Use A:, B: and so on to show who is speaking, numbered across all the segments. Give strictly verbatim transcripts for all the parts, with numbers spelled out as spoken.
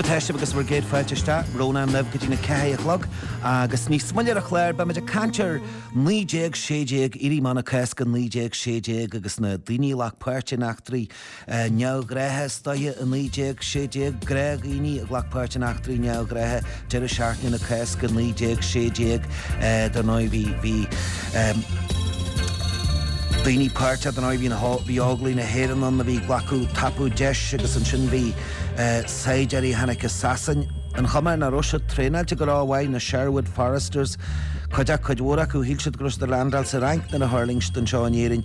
A: Teiste agus bhar géad fáilteiste róna an lebh go dtína céachlog agus ní smuilear a chléir ba meidir cantir nídéag sédéag irí mana césca nídéag sédéag agus na daoine lech páirte nach trí neogréthe stoie a nídéag sédéag gréag iní a lech páirte nach trí neogréthe deir a seaartne na césca nídéag sédéag don óid bhí bhí daoine páirte don óid bhí na bhí áglaí na héan an na bhí glacu tapú deis agus an sin bhí Saiderí Hanneke Sasson an chumar na Russia trénailte go ráhhaid na Sherwood Foresters chuideach chuidhóra acu híl siad grús de landal sa rank na na Hurlingston seáinéirin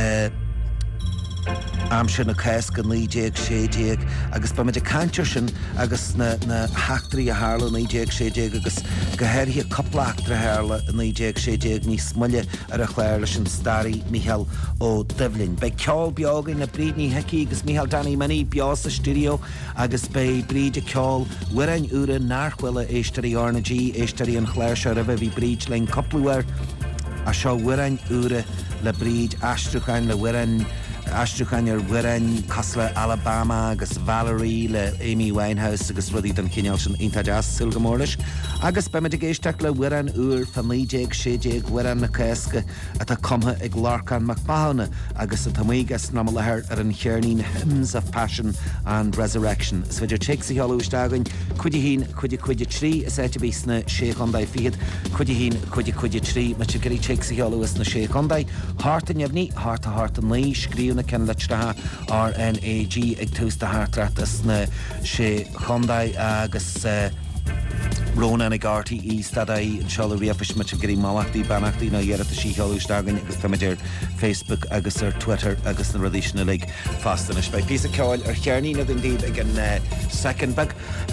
A: am sin na césca nídéag sédéag agus ba meidir cantir sin agus na na heachtarí a hála nídéag sédéag agus gohéirí a coplaachtar a hála nídéag sédéag ní smuile ar a chléir leis an starí Michael ó Dublin. Bei ceol beaga na bríd ní heici agus Michael Danny Mini beás a studio agus bei bríd a ceol uirain úra náchhuile éistearí Arna G éistearí an chléir se a bheith bhí bríd lein coplúir a seo uirain úra le bríd astruchain le uirain Astruchain ar Wirren, Cosla, Alabama, agus Valerie le Amy Winehouse agus rudí don cineál sin Inta Jazz Silgamorlis. Agus be me de géisteach le Wirren úr fan nídéag sédéag Wirren na césca a tá comtha ag Larcan McMahon agus a tamuigas na lethir ar an chearnín Hymns of Passion and Resurrection. Is beidir teig sa heolú isteagain chuide hín chuide chuide trí is éite bís na séchondaid fiad chuide hín chuide chuide trí me te gurí teig sa heolú is na séchondaid Hart an nební, Hart a Hart an lí scríú na cen leitratha R N A G ag tús de hátratas na sé chondaid agus Róna na Garty í stadaí an seála riafis me gurí máachtaí banachtaí na dhéarata sí heolúisteagain agus tamidir Facebook agus ar Twitter agus na radíisina le fastan is bei písa ceáil ar chearní na indeed ag an second bag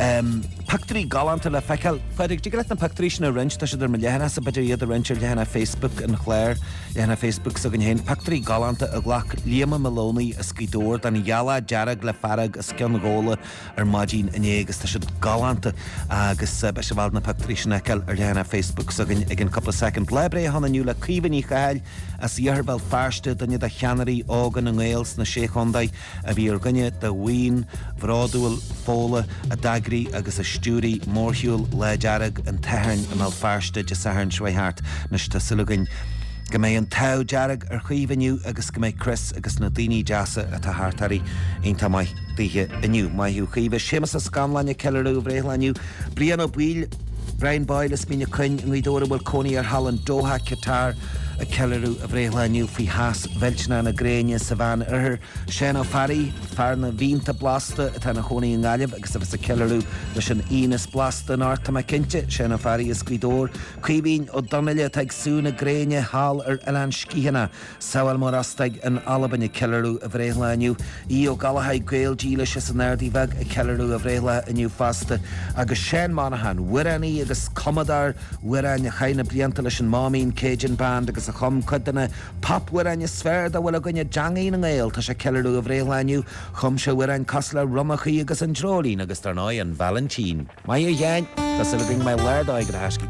A: Pactarí galanta le feiceil chuidir dí na pactarí sin a rinch tá siidir me lehanana sa beidir iad a rinchir lehanana Facebook an chléir lehanana Facebook sa gan héin pactarí galanta a ghlach Liam Maloney a scídóir dan Yala Jarag le farag a scian góla ar Magín ané agus tá siad galanta agus be se bhil na pactarí sin eiceil ar lehanana Facebook sa gan ag an couple second lebre hanna nniu le cuibaní chail as dhearbal fearste danne a cheanarí ágan an ghils na séchondaid a bhí ar gunne de Wien, Vrádúil, Fóla, a Dagrí agus a Stúrí, Mórthúil, le Jarag an Teharn a mal fearste de Saharn Schweihart na sta sulúgain. Go mé an tau Jarag ar chuomhaniu agus go mé Chris agus na daoine deasa a tá hátarí onanta mai díthe aniu. Mai hiú chuomh sémas a scamlainne ceilú bhréithleaniu. Brian ó Bíl, Brian Boyle is mína chuin an ghuidóra bhfuil coní ar hallan Dóha Qatar a ceilú a bhréithleaniu fhí has bhiltena na gréine sa bhain arthir Sean O'Farry fear na bhínta blasta atá na chonaí an gáileh agus a bheits a ceilú leis an Ínas blasta an áirta mai cinnte Sean O'Farry is cuidór cuibhín ó Donnelly a tagsú na gréine hall ar Elan Scíhanna saoil mar astaig an Albanne ceilú a bhréithleaniu í ó Galahad Gael dílis is an airdí bheg a ceilú a bhréithleaniu fasta agus Shane Monaghan Wirraní agus Commodar Wirrain a chaine blianta leis an Mámín Cajun Band agus a chum chudanna pop Wirrain a sfér da bhfuil a gunne deangaí na ghil tá sé ceilú a bhréithleaniu chum se Wirrain Cosla Rumachaí agus an Drolín agus tar ná an Valentín. Mai a dhéin tá sa bhín mai leirdáid go haiscin.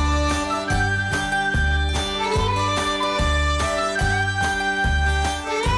B: Valentine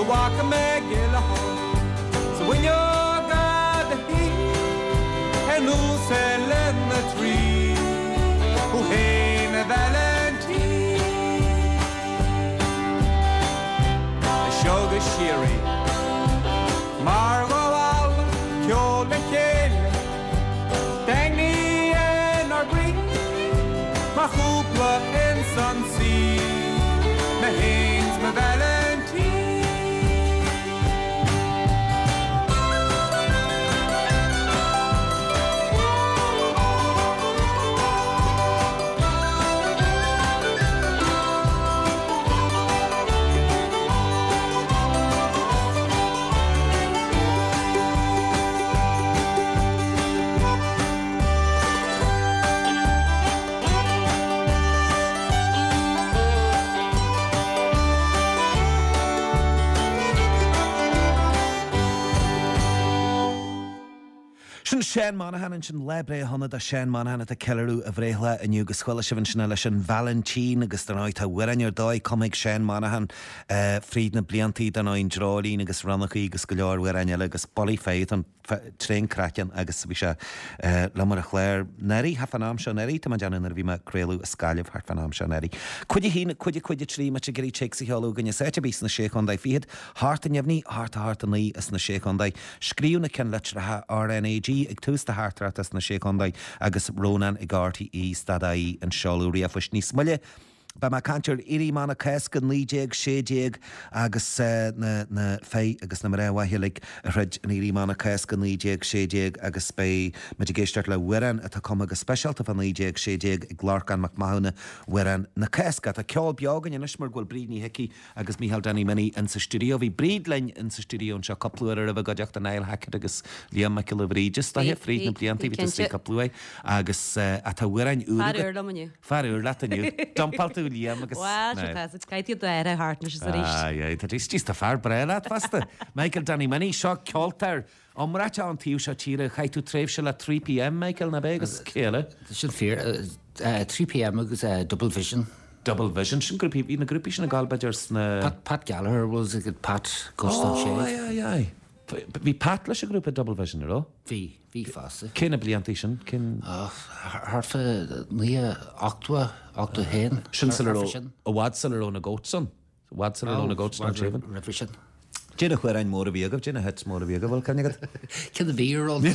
B: walk a megillah. So when you're got the heat and who's selling the tree, who ain't a valentine, a sugar sherry, Margot Al, Kjol McKale, Dagny and our green, my hoopla and Sunsea, my Haynes, my Valentine.
A: Shane Monahan and Shin Lebre Honda da Shane Monahan at the Kelleru of Rehla and Yugas Squillishin Shin Valentine Agus the night a wearing your dye comic Shane Monahan uh Friedna Blianti dan ein Drolin Agus Ranaki Gus Galor wearing Agus Bolly Faith and train Kraken Agus Visha uh Lamar Claire Neri Hafanam Shaneri to Majan and Vima Krelu Scali of Harfanam Shaneri. Could you hear could you could you tree much a gary checks holo gan you set a beast in the shake on thy feed heart and yevni heart to heart and lee as in the shake on thy screw can let R N A G Tus the heart rat as na shake on thy agus Ronan Igarty E Stadai and Shaluri Fush ní smulle. Ba ma cantir iri mana cascan líéag sééag agus uh, na, na fé agus na maré wahilig red an iri mana cascan líéag sééag agus bei mitigéistart le wiran a com agus specialta fan líéag sééag glárcan McMahon wiran na casca a ceol beagan in ismar gwil brídní hici agus Michael Danny Mini in sa studio hí brídlein in sa studio an se coplúir a gadeocht an eil hacked agus Liam McKillivre Regis da hef fríd na blianti vit sí coplúi agus uh, a ta wiran úr
C: Farur lomaniu
A: Farur lataniu Dumpaltu Liam agus
C: Wow, it's quite the air heart is the
A: Ah, yeah, that is just a far brela fasta. Michael Danny Many shock Colter. Omrata on Tiu Shachira, Hai to Trevshell at three p m. Michael Nabegas Kela.
D: Should fear uh, three p m was uh, double vision.
A: Double vision. Shouldn't group in a group in a Galbadgers.
D: Pat Pat Gallagher was a good Pat Guston
A: Oh,
D: Shave.
A: yeah, yeah. Vi Patlish a group of double vision, no?
D: V V fast.
A: Ken a bliantation, ken.
D: Oh, Harfa Nia Octua Octua Hen.
A: Shinseller a Wadseller on a goatson. Wadseller on a goatson.
D: Revision.
A: Jenna where I'm more of Yoga, Jenna hits more of Yoga. Well, can you get?
D: Can the beer on?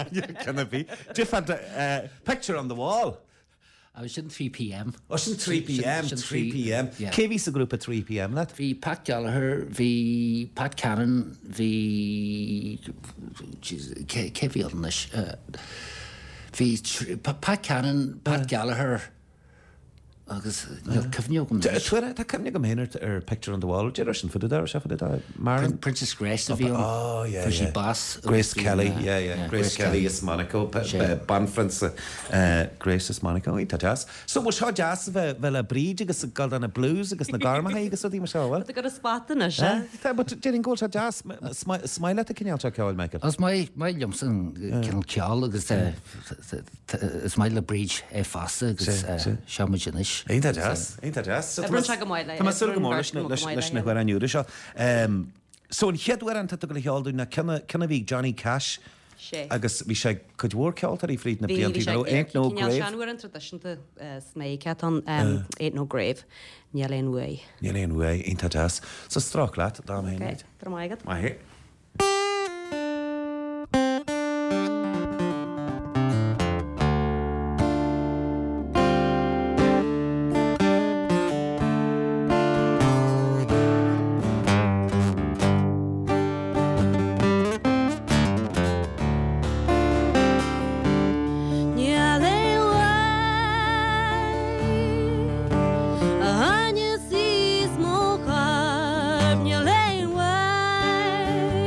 A: Can it be? Jeff had a picture on the wall.
D: I was in three p m.
A: Oh, it's in three p m. three p m.
D: Yeah.
A: K V's a group at three p m. That.
D: V Pat Gallagher, V Pat Cannon, V. Jeez, K K V Ilnish. V Pat Cannon, Pat Gallagher. Agus cyfniog
A: Twitter, that cyfniog am hyn yr picture on the wall. Did you rush for the door? Chef for the door? Marin
D: Princess Grace of you.
A: Oh yeah,
D: for
A: yeah.
D: She boss.
A: Grace Kelly, yeah, yeah. yeah. Grace, Grace Kelly is Monaco. Banfrance, Grace is Monaco. Ita jazz. So was how jazz fel a bridge agus gal dan a blues agus na garma ha agus odi masha wel.
C: But they got a spot in it, eh?
A: But didn't go to jazz. Smile at the Kenyal check out, Michael.
D: As my my Lumson Kenyal Kial agus Smile bridge e fast agus Shamajinish.
A: Ain't that jazz? Ain't that jazz?
C: Everyone check them out like.
A: Tá sul go mór leis na ghuiir an úra seo. So an cheadhar an tata go leáilú na cinna bhí Johnny Cash agus bhí sé chud bhór ceoltarí fríd na bliantí nó Ain't No Grave.
C: Seanúir an tradiisiúnta sméiceat an Ain't No Grave Níl Way.
A: Níl Way, ain't that jazz? So strach leat, dá mé.
C: Okay, dra maigad.
A: Mai.
C: Anya sees more harm, you lay away.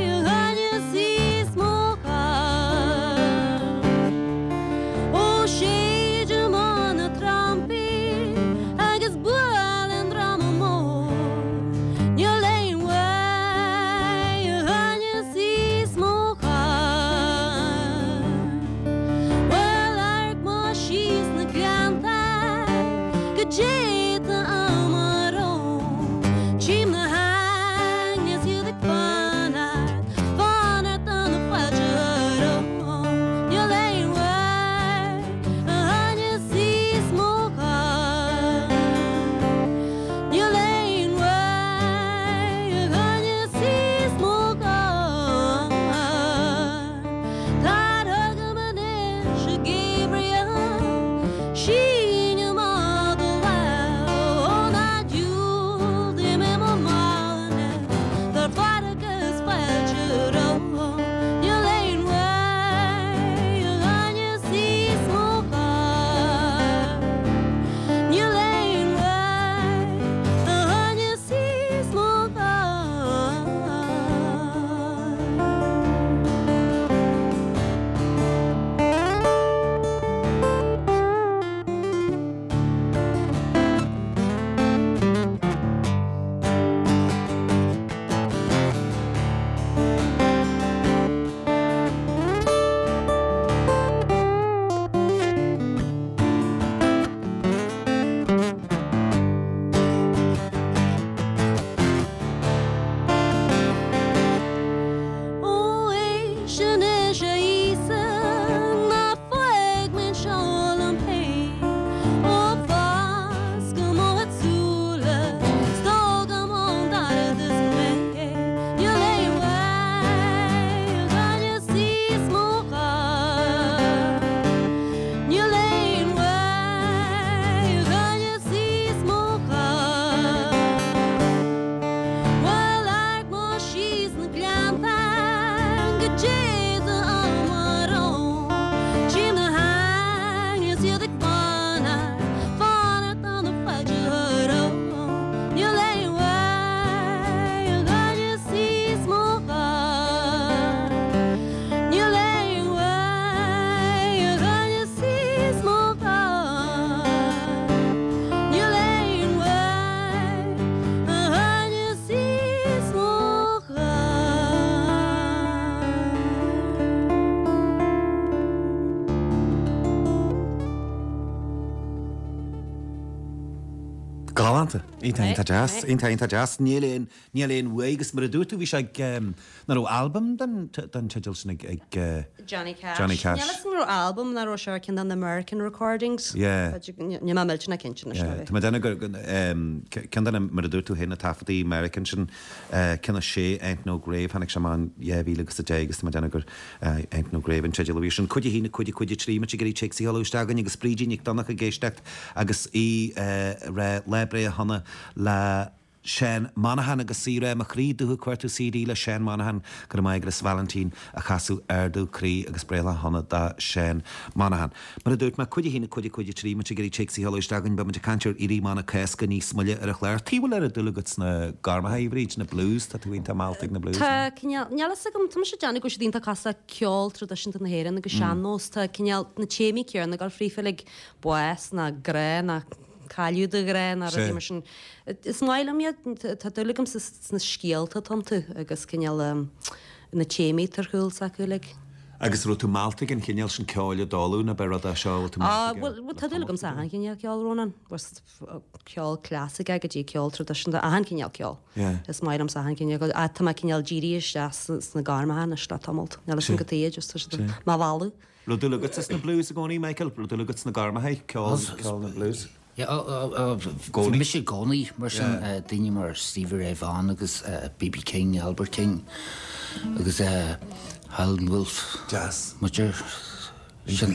A: Galanta, Ínta
C: Right,
A: ínta jazz,
C: right.
A: Ínta ínta jazz, níléon níléon wéigus mar a dúirtú bhí sé ag na ró album den den teitil sin ag ag eh,
C: Johnny Cash.
A: Johnny Cash.
C: Yeah, listen to album na ro sure kin an American recordings.
A: Yeah.
C: Ni ma melch na kinch na
A: Yeah,
C: shnavi.
A: Tá déna gur cean mar a dúirtú héna tafaí American sin cinna sé Ain't No Grave hanig sem an éhílagus a dégus tá déna gur Ain't No Grave an teidir sin chuide hína chuide chuide trí mar gurí cheí hallústegan agus sprídín ag donnach a géistecht agus í ré lebre a hanna le Sean Monahan agus síre a chrí dúth cuairtú síí le Sean Monahan gur maigras Valentín a chasú airdú chrí agus bréile honna da Sean Monahan. Mar a dúirt me chuide hína chuide chuide trí mar gurí cheí hallústegan be man cantir irí mána cesca níos muile ar a chléir. Tíhfuil ar a dulagat na garmahaíhríd na blues tá tú inta mátaigh na blues.
C: Tá cinneal gom tam se Johnny go sé dínta casa ceol tradition na héan agus seannos tá cinneal na chémi cear na gal frífelig bues na gré na Caliú de gré a
A: Sí.
C: mar sin. Is náile mi tá dulagam na scéalta tomtu agus cinneal na chémi tar chuúil sa chuúleg.
A: Agus ru tú mátaigh an cineal sin ceáile dáú na berad a seo tú
C: Ah, well, tá dulagam sa han cinneal ceol rónan. Was ceol clásic a go dtí ceol tradition a han cinneal ceol.
A: Yeah.
C: Is maidam sa han cinneal a tá cinneal ddírí is na garmahan na sta tomult. Nela sin go téad just má valú.
A: Ru dulagat na blues a gcóí Michael, ru dulagat na garmahaid ceáil na blues.
D: Goni. mis sé gcónaí mar sin daine mar Stevie Ray Vaughan agus uh, B B King, Albert King agus uh, Howlin' Wolf.
A: Jazz.
D: Muidir sin.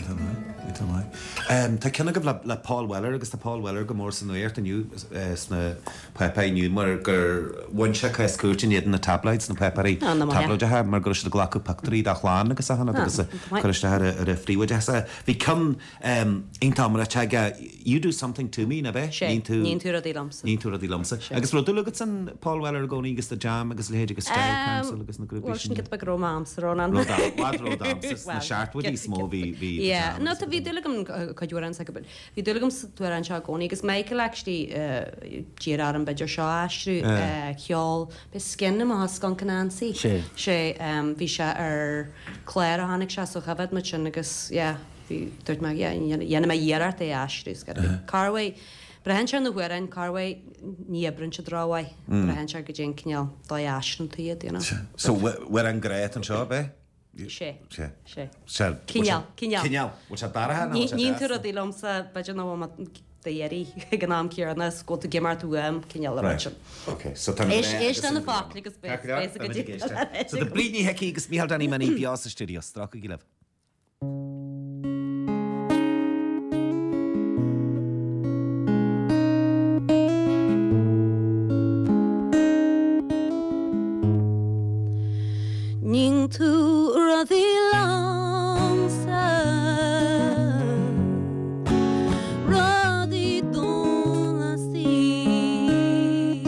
A: Tá cinna go le Paul Weller agus tá Paul Weller go mór san nuirt aniu sna pepainiu mar gur bhainse cúirtin iad na tablaid na pepaí
C: Ah, na maith.
A: tablaide mar gur de glacu pactarí a chláán agus a hana agus chuiste ar a fríhaid heasa. Bhí cum intá mar a teige you do something to me na bheith
C: sé níon tú a dí lamsa.
A: Nín tú a dí lamsa. Agus ru dulagad san Paul Weller gcóí agus de jam agus lehéidir agus Style Council agus na grúpa
C: Well, sin get be romance rónan.
A: na seaartfuí smó hí hí
C: Yeah, no tá bhí dulagam chuúan sa bud. Bhí dulagam tú an seo gcóí agus Michael actually díar ar an beidir seo astrú ceol be scinna má scan canansaí.
D: Sé.
C: sé bhí se ar chléir a hánig se so chafad mu sin agus bhí dúirt me dhéanana mé dhéart é astrú Carway. Brehan se na bhuiin Carway ní brin se ráhaid. Brehan se go dé cineal dá asran tú iad.
A: So bhar an gréit an seo be?
C: sé
A: sé
C: sé.
A: Cineal,
C: Cineal.
A: Cineal, bhil se bara
C: Nín tú a dí lomsa beidir nó dhéirí gan náam cearna go a gimar tú am cineal
A: Right.
C: sin.
A: Okay, so
C: Éis an na fála agus be
A: So de bríní heici agus míhall daní maní beá sa studio strá go gileh.
C: Nín tú a dí lomsa Rodí dúna sí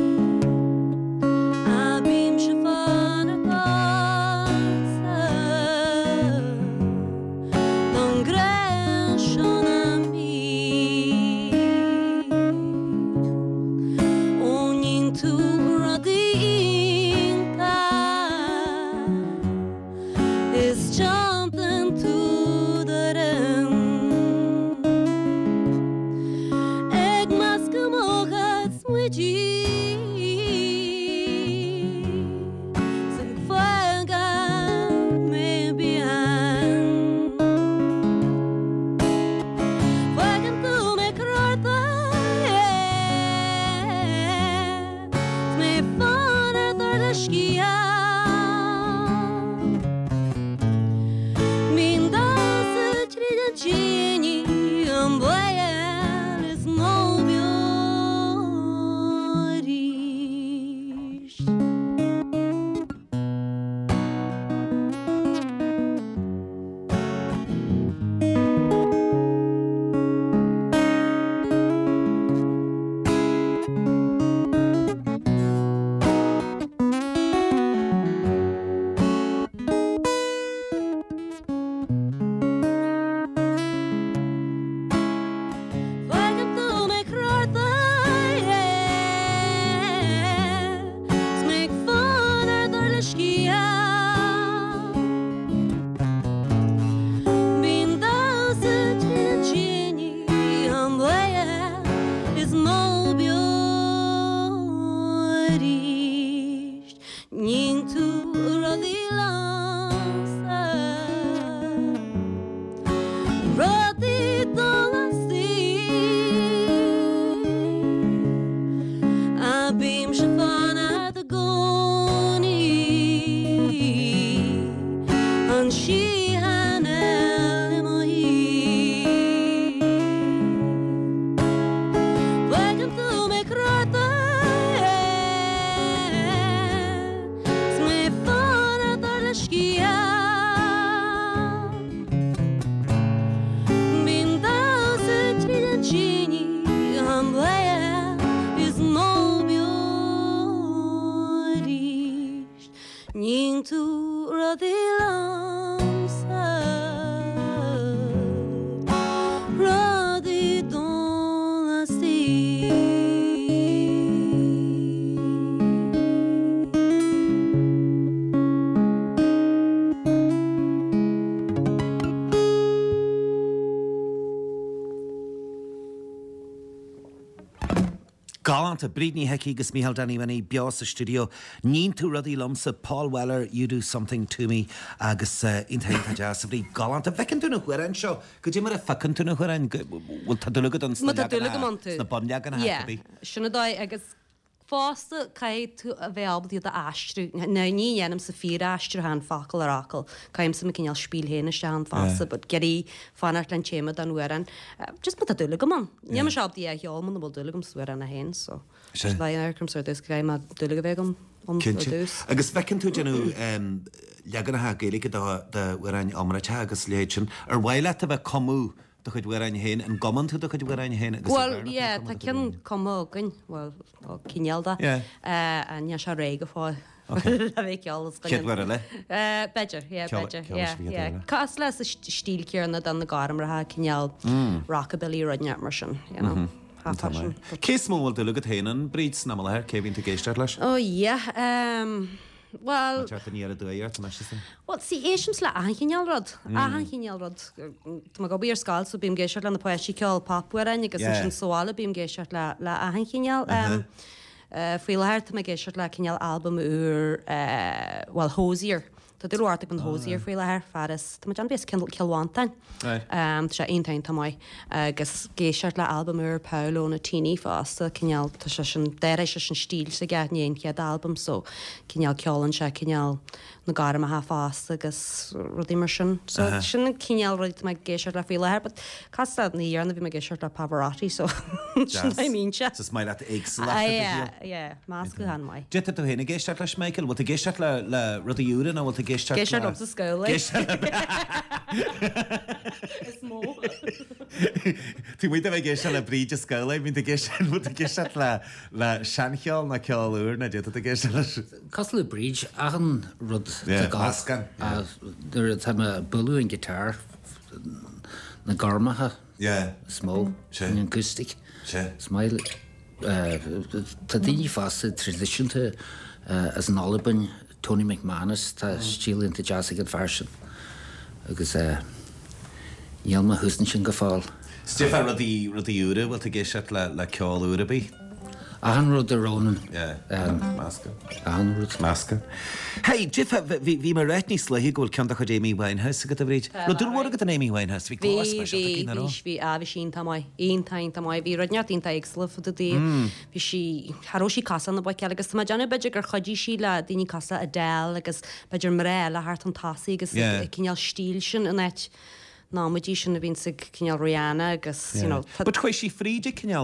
C: A bím se fan a pasa Don gré sean a mí Ó nín tú a dí is jumping to the rim. Egg mask mogas muji. Sing fuega me bien. Fuega tu me corta. Me fana tarda skia. Genie, um boy, is no beauty. Nín tú rudí lamsa rudí donna stí.
A: Galanta Britney Hickey gus Michael Danny Manny Bios studio Nín tú rudí lomsa Paul Weller You Do Something To Me agus uh, intainta jazz of the Galanta fecin tú na huiran seo go dí mar a fecin tú na huiran bhfuil tá dulagad an
C: Ma tá dulagad an tú.
A: na bonneag an
C: Yeah,
A: hacabi
C: sinna dói agus fásta cai tú a bheith abdí a astrú na ní dhéanam sa fí astrú han facail ar acail caiim sa cinál spíl héna se an fásta, but geí fanart an téime an uan just ma tá dulagad man. Ní mar seabdí a heolman na bhil dulagam suar an a hen so learcum sa dus gaim ma dulagad bhegam an dús.
A: agus fecin tú genú legan na hagéige de uarin amrate agus léitsin ar bhile a bheith comú do chuid bhar ein héin an goman tú do chuid bhar ein héin agus
C: Well, yeah, tá cin comógan, well, cinelda a ní se réige fá a bheith ceollas
A: Cead bhar le?
C: Beidir, yeah,
A: Ceol-
C: beidir,
A: ceollas
C: yeah,
A: bhí
C: yeah.
A: a
C: Cás leis a stíl cearna dan na garamratha cinel rockabilly rodneart mar sin, you know. Hátá sin.
A: Cés mó bhfuil dulagad héanaan bríd na mthir céhín tú géisteart leis?
C: Oh, yeah, um, well...
A: Teart a níar a dúart na sin?
C: Well, sí éisims le ahan chinelrod. Ahan chinelrod. Tá go bíar sáil so bím géisiart le na poisí ceol papúarin agus
A: Yeah.
C: sin sála bím géisiart le le ahan chinel. Um, uh, Fuil leir tá géisiart le cinel album úr uh, well, Hosier. Tá dú áta an Hosier fuil leir faras. Tá an bés cilháintain.
A: Right.
C: Um, tá sé aontain tá mai agus géisiart le album úr Paulo na tíní fásta cinel tá sé sin déir sé sin stíl sa gcead níon cead album so cinel ceolann sé cinel na garam a ha fásta agus rudí mar sin. So sin cinel roiid me géisiart le fuil leir, but casta ní dhearna bhí me géisiart le Pavarotti so sin é mín se.
A: Sus mai leat éagsú
C: Ah, yeah, yeah, más go han mai.
A: Jeta tú héna géisteart leis Michael, bhil tú géisteart le le rud a dúra nó bhil tú géisteart
C: Géisiart op sa scóla. Is mó.
A: Tú muid a bheith géisiart le bríd a scóla, mín tú géisiart bhil tú géisteart le le seancheol na ceol úr na jeta tú géisteart leis.
D: Castle Bridge agan rud
A: Yeah,
D: de gas.
A: ascan, yeah.
D: There is a bulú an guitar na garmatha
A: Yeah.
D: smó
A: Sure.
D: an acoustic.
A: Sure.
D: Smile. Tá daoine fásta tradiisiúnta as an Alban Tony McManus tá stílinn jazz agad farsin. Agus níalma húsna sin go fáil.
A: Stefan rudí rudí úra bhil tú géisteart le le ceol úra bí?
D: Ahan rud a rónan.
A: Yeah.
D: Um,
A: Masca.
D: Ahan rud.
A: Masca. Hey, Jeff, bhí mar réitní slahí gohfuil ceanta chu Amy Winehouse agad a bhríd. No dúr bhór agad an Amy Winehouse, bhí
C: Bhí
A: glás mar
C: bhí
A: sin
C: bhí a bhí sin tamai, on tain tamai, bhí rodneart on taigsla fu a dé. Bhí si, haró si casan na baice agus tá deanna beidir gur chodí sí le daoine casa a del agus beidir mré le hart an tasaí agus
A: Yeah.
C: cinál stíl sin in éit námadí sin a bhín sig cinál Rihanna agus, you know,
A: But chuir sí fríide cinál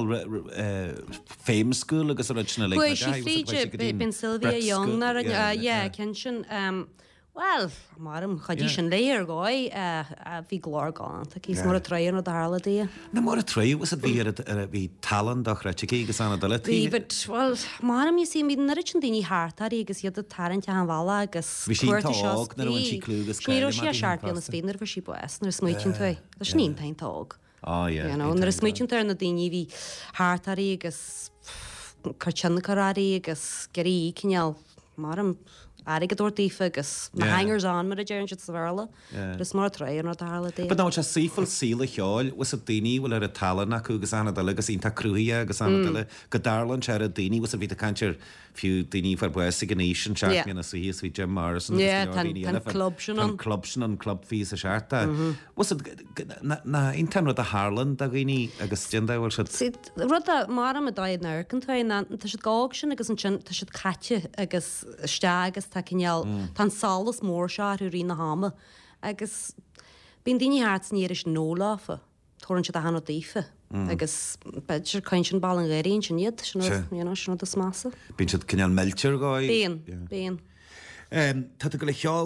A: féim school agus original le.
C: Bhui si fríide bin Sylvia Young na yeah, cen sin um, well, marm chodí sin léir gáid a bhí glár gáin, tá cís mar a treian a dála dé.
A: Na mar a trí was a bhí a bhí talan do reitií agus anna dola tí.
C: Bhí well marm í sí mí narin daoine hátarí agus iad a tarint an bhla agus
A: Bhí sin tág na bhain sí clú agus
C: Sníú
A: caiile
C: sí
A: mar
C: a
A: bhí
C: seartí
A: an
C: na
A: fásta.
C: spénar bhar sí buas nar smuitiún tú. Leis ní tain tág.
A: Ah, yeah.
C: nar smuitiún tar na daoine bhí hátarí agus cartseanna choráí agus geí cineal marm aige dúirtífa agus na
A: Yeah.
C: hangers an mar a dearan sa bhla,
A: Yeah.
C: Gus mar treian a dála dé.
A: But ná se sífal síla cheáil was a daoine bhfuil ar a talan acu agus anna dola agus ínta cruúí agus anna dola go darlan se a daoine was a bhí a cantir fiú daoine far bues a gnéisian
C: Yeah.
A: seaachna suhíos bhí Jim Morrison.
C: Yeah, tan- tan club sin an.
A: club sin an club fís a searta. Was na intan rud a Harlan a gine agus tinda bhfuil se
C: Rud a mar am a daid neircan tá si gág sin agus an sin tá si caite agus ste agus tá cinneal tan salas mór se ú rí na háma agus bín daoine háart ní is nóláfa thuann si a hanna ddífa agus beidir caiin sin ball an réiríonn sin iad sin sin a smasa.
A: bín si cinneal meltir gáid.
C: Bíon, bíon.
A: Tá go le cheáil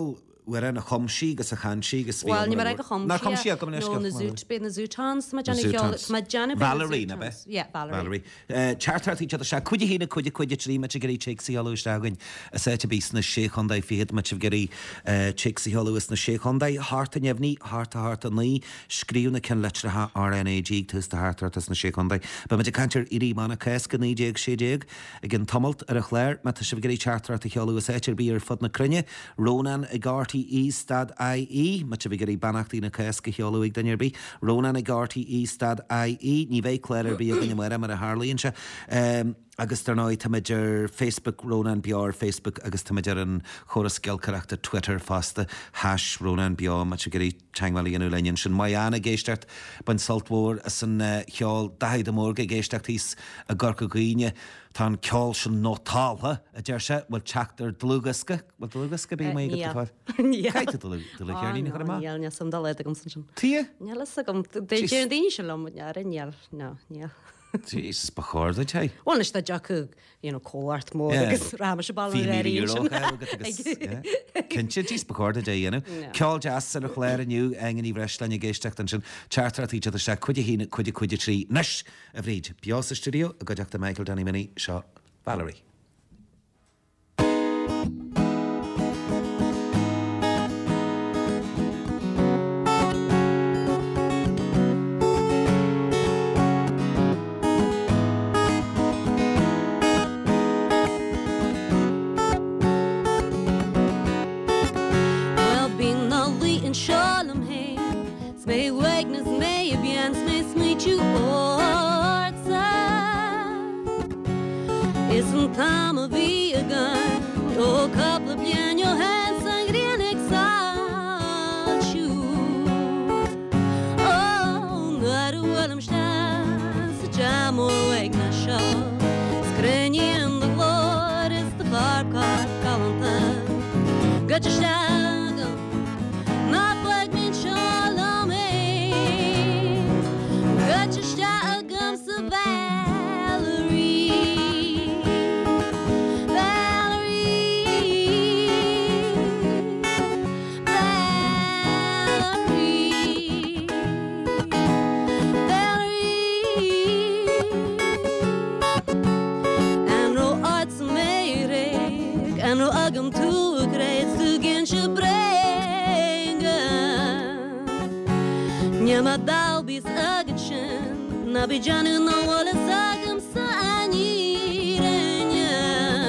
A: Uair na chomsí agus a chansí agus
C: Well, ní mar ag go chum
A: Na chomsí go
C: nó na zút be na zútans ma Johnny ma Johnny
A: Valerie na be
C: yeah Valerie
A: Chartartí te se chuide hína chuide chuide trí me gurí Chasí Hallúisteagain a séte bís na séchandaid fiad me gurí Chasí Hallúis na séchandaid háta nefhní háta háta ní scríúna cin letratha R N A G tus de hátartas na séchandaid ba me cantir irí manna céca nídéag sédéag a gin tomalt ar a chléir me se gurí Chartartí Hallúis éitir bí ar fud na crunne Rónan i gátaí í stad I E me se gurí banachtaí na céca cheolúig daineirbí Rónan i gátaí í stad I E ní bheith léir bí a gine mar mar a Harlíonn se agus tar náid tamidir Facebook Rónan Bear Facebook agus tamidir an choras gelcarachta Twitter fasta hash Rónan Bear me se gurí teangmhaí anú leinn sin mai anna géisteart ban saltmór as an cheol daid amórga géisteach tíos a gorca gaoine tá ceol sin nótála a d deir se bhfuil teachtar dlúgasca bhil dlúgasca bí mé go fáil Caiite dlúgaíní chu má
C: Níl sam dal leid agam san sin
A: Tí?
C: Níl agam dé daoine se lom ar níl no níl
A: Tís ba chóirda te?
C: Bhil is tá deacú cóhart mór agus ráime se ball
A: Cinse tís ba chóirda dé dhéanamh ceáil deas ar a chléir aniu engan í bhreislein géisteach an sin chartartí te se chuide hína chuide chuide trí nes a bhríd Beas Studio a go deachta Michael Danny Mini seo Valerie.
E: Time of be a gun, oh, couple of bien your hands sangre and exalt you. Oh, not a well, I'm such a more wake my show. Screening in the Lord is the car car calendar. Got your shag, not like me, shalom. Got your shag, I'm so Valerie. Agam tu kreis tu genche brenga Nyama dalbis agatchen Na bijanu no wala sagam sa anirenya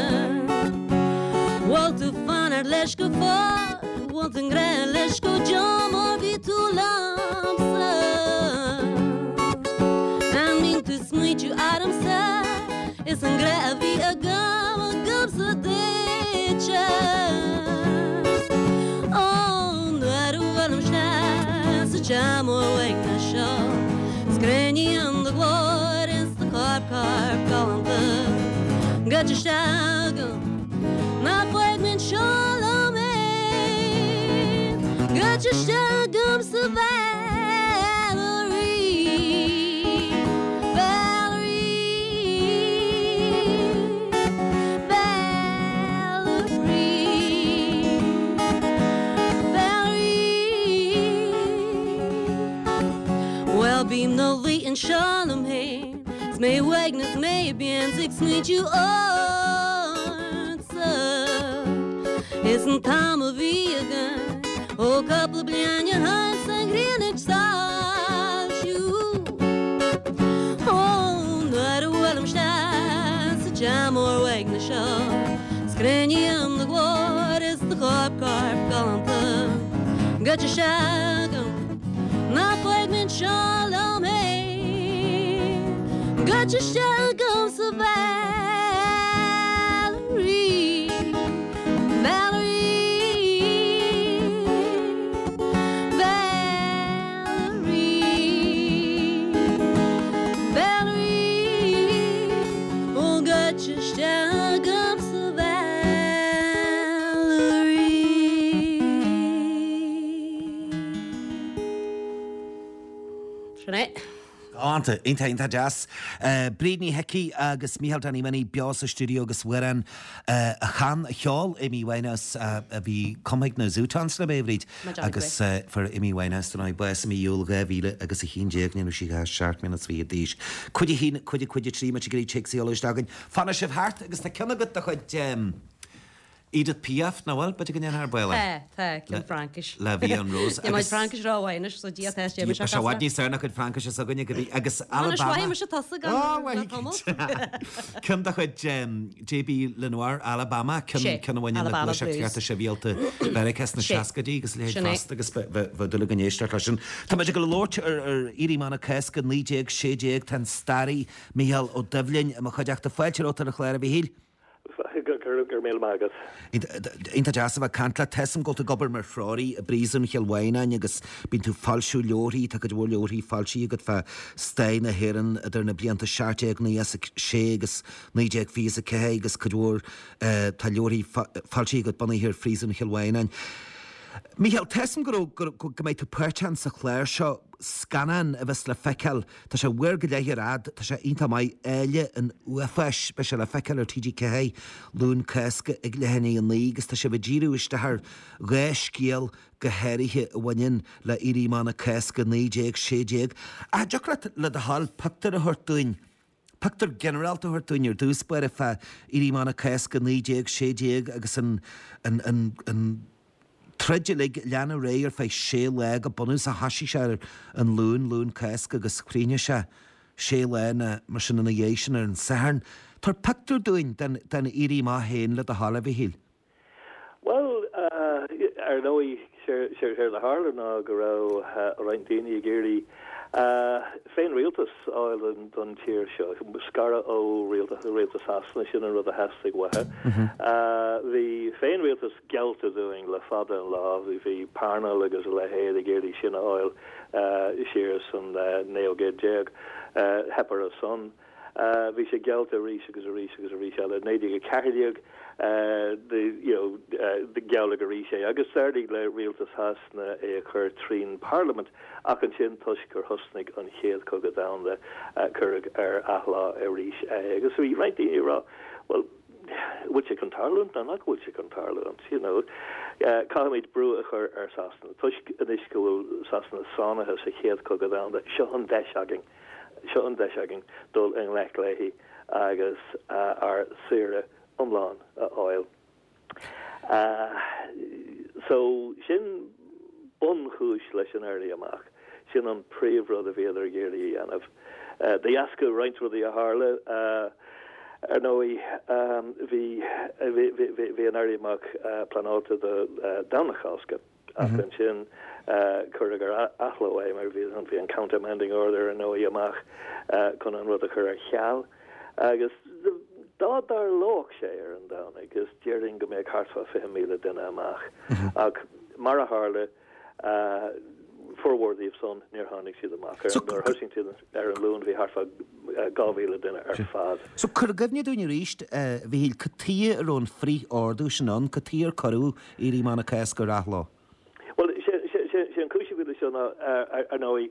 E: Waltu fanar leshko fa Waltu ngre leshko jomo vitu lamsa Amin tu smuichu adam sa Isangre avi agam agam sa de Oh, no era o ano já se chama o wake na show Screening the glorious the carp carp calendar Got your shag not wake me shalom Got your shag um so Beam no lee and shalom hey May wagness may bien six meet you answer Isn't time of vegan Oh couple of blianya hands and green exalt you Oh not a well stas a jam or wagness show Screening the glory is the carp carp galant Got your shag not like me shalom hey Got your shag of so Valerie Valerie Valerie Valerie Oh got your shag of so Valerie
A: Anta, inta inta jazz. Brídní heci agus míhal daní many bios a studio agus weran a chan a cheol imi Winehouse a bhí comic na Zootons na bevrid agus for imi Winehouse dan I bus mi yul gavile agus a hin jegni no shiga shart minutes vi dish. Could you hin could you could you tree much gri checks all dagen. Fanna shif hart agus ta kinna gut da chud Edith Piaf na well, but you can have boiler.
C: Eh, thank you, Frankish.
A: La Vie and Rose.
C: You might Frankish raw wine, so do you test you?
A: But so what do you say? I could Frankish so going to get agus
C: Alabama. Why must you toss the gun?
A: Oh, well, come da chud J B Lenoir, Alabama. Come come when you look at the Cheville to Bericas na Shaskadi agus le fast agus va de gannéistar cushion. Tá me go lort ar iri mana Keskin Lijeg Shejeg tan Starry Michael o Dublin a chudach de fáilte ó a chléir bhíl.
F: Gur mé mágus.
A: Inta deasa cantla tesam go a gobar mar fráí a brísan chealhhaine agus bín tú falsiú leorí tá go bhór leorí falsií go fe stein a héan idir na blianta seaarteag na sé agus níideag fís a cé agus go bhór tá leorí falsií go banna hir frísan chealhhaine. Michael tesam go go méid tú puirtean sa chléir seo scanan a bheits le feiceal tá sé bhuiir go léithir ad tá sé ionta mai éile an uafais be se le feiceal ar T G K lún césca ag lehannaí an lí agus tá sé bh díú iste th réiscíal go héirithe a bhain le irí mána césca nídéag sédéag a deachra le de hall pactar a thuirtúin Pactar generalta thuirtúin ar dús buir a fe irí mána césca nídéag sédéag agus an an an Treidig leanna réir fé sé le a bonús a hasí se an lún lún césca agus críine se sé lena mar sin na dhéisian ar an saharn. Tar pactar dúin den irí má héin le a hála bhí híl?
F: Well, ar nóí sé le hála ná go rá a reintíine a géirí féin rialtas áil an don tíir seo, scara ó rialtas rialtas hasna sin an rud a heastig wathe. Bhí féin rialtas gelta doing le fada an lá, bhí párnal agus le héad a géirí sin áil siar san neogéid déag hepar a son. Bhí sé gelta rís agus a rís agus a rís eile néidir go ceirdeag the you know the gealaga rís é agus sairdig le rialtas hasna é chur trín Parliament ach an sin tuisgur husnig an chéad cogad down the currag ar ahlá a rís agus bhí reintíí rá well would you contarlunt and not would you contarlunt you know Calamid brew a chur ar sasna tuisk an iscoil sasna sána has a chéad cogad down the seo an deisaging seo an deisaging dul an lecléhi agus ar sire omláán oil. So sin bun chúis leis an early amach sin an príomhrod a bhéidir géirí anamh de asca reintrúdaí a hála ar nóí bhí bhí an early amach planáta de damnacháska ach an sin chur gur athla mar bhí an bhí an countermanding order an nóí amach chun an rud a chur ar cheall agus dá dar loch sé ar an down agus dearing go méid hartfa fi míle duine amach ag mar a hále forwardí of son near hánig siad amach ar Hussington ar an lún bhí hartfa gáhíle duine ar fad. So
A: chur gofne dúine ríist bhí híl catí ar ón frí ordú sin an catí ar choú irí mána cés go rathlá.
F: Well sé an cúisi bhí sin ar nóí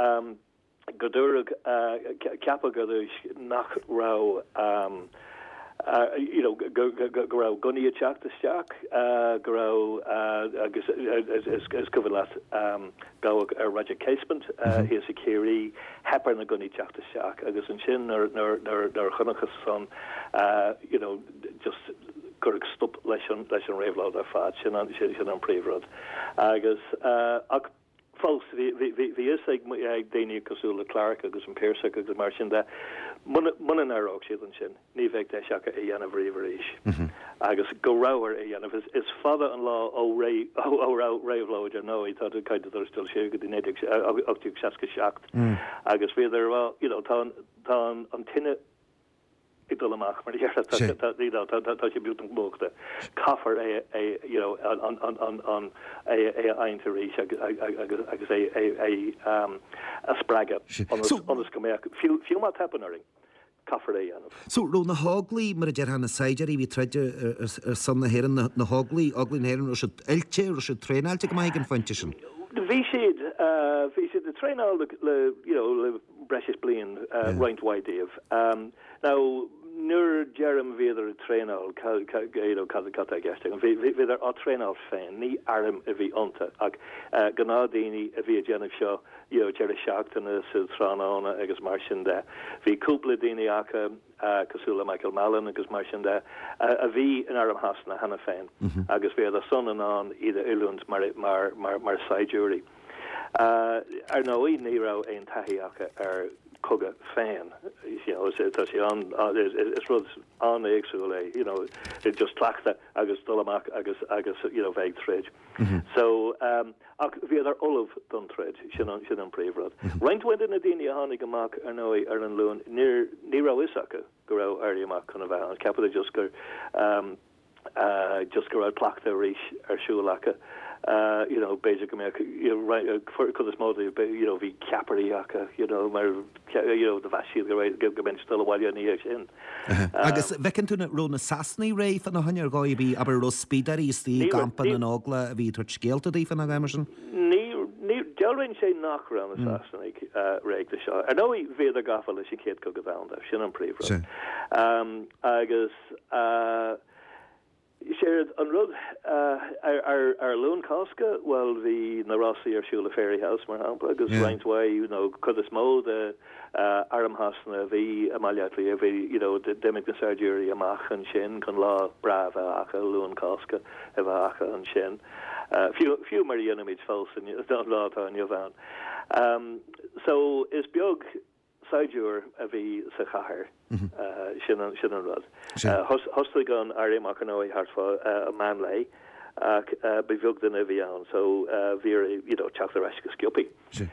F: godúrag ceapa godúis nach rá Uh, you know, go go go go gunny attack the stack uh grow uh agus as cover last um go a Roger Casement uh his security hepper na gunny attack the stack agus an sin nor nor nor nor chunachas son uh you know just gur stop leis leis an ravelá ar fad sin an sin an prévrod agus uh false vi vi vi is ag déine cosúla Clark agus an Pierce agus mar sin de mun an ará si an sin ní bheith de seacha é dhéanamh riomhéis agus go ráhar é dhéanamh is is fada an lá ó ré ó rá réomhlóid ar nóí tá caiid ar still sé go dnéidir achtíú seaca seacht agus féidir bhá you know tá tá an tinine dul amach mar tá sé bút an glóachta caafar é é you know an an an an é é aintaréis agus é é a spraga an go méach fiú má tapannaring caafar é anmh.
A: So ro na háglaí mar a dear hanna saidir í bhí treidir ar sanna héan na háglaí aglaín héan ro se eilte ro se trénailte go maigh an fanti sin.
F: Bhí siad bhí siad the train all le you know le breis blian roint waidíomh. Um, now nur Jerem viidir a trainál you know cad cad giste an viidir á trainál féin ní arm a bhí onta ag gannádíine a bhí déanamh seo you know Jerry seachtainna sa tránána agus mar sin de bhí cúpla daoine acha cosúla Michael Mallon agus mar sin de a bhí an arm hasna hena féin agus bhí a son an an iad uúnt mar mar mar mar saidúí ar nóí ní rá aon taí acha ar cogad féin, you know, tá sé an is rud an éagsúla, you know, it just tlachta agus dolamach agus agus you know bheith trid. So um ach bhíidir olav don trid sin an sin an príomhrad. Reinthain na daine a tháinig amach ar nóí ar an lún ní ní rá isacha go raibh airí amach chuna bheith an capita just gur um uh just go raibh tlachta arís ar siúlacha. Uh, you know, basically, you know, right, uh, for this model, you know, the capariaka, you know, mar, you know, the vashil, the right, give given still a while in the in.
A: Agus vecin tú na rona sasni reif an a hanjar goi bi aber ro speedari sti gampan an ogla vi tot skeelta di fan Emerson.
F: Ní ní delrin sé nach ran a sasni reik the shot. I know he veda gafal is she kid go down there. Shin an pre. Um, agus uh Shared on road uh, our our our loan Costco well the Narossi or Shula Ferry House mar hampa agus right way you know could this mode the uh, Aram Hasna the Amaliatli the you know the demic the surgery amach and shin con law brava acha loan Costco eva acha and shin uh, few few many enemies false and it's not law on your van um so is biog Sajur a bhí sa chahar sin an sin an rud. Hosta gan airé machanóí hartfa a man lei ach bhíog den a bhí an so bhí you know teach the rest go skiopi.